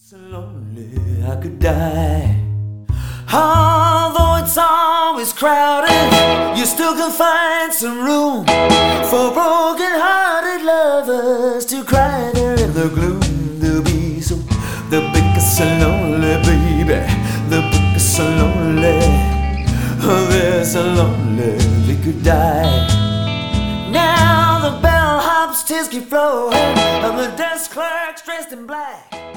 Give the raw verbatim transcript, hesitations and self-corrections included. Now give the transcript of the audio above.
So lonely I could die. Although it's always crowded, you still can find some room for broken-hearted lovers to cry there in the gloom. They'll be so, they'll be so lonely, baby. They'll be so lonely. Oh, they're so lonely they could die. Now the bellhop's tears keep flowing, and the desk clerk's dressed in black.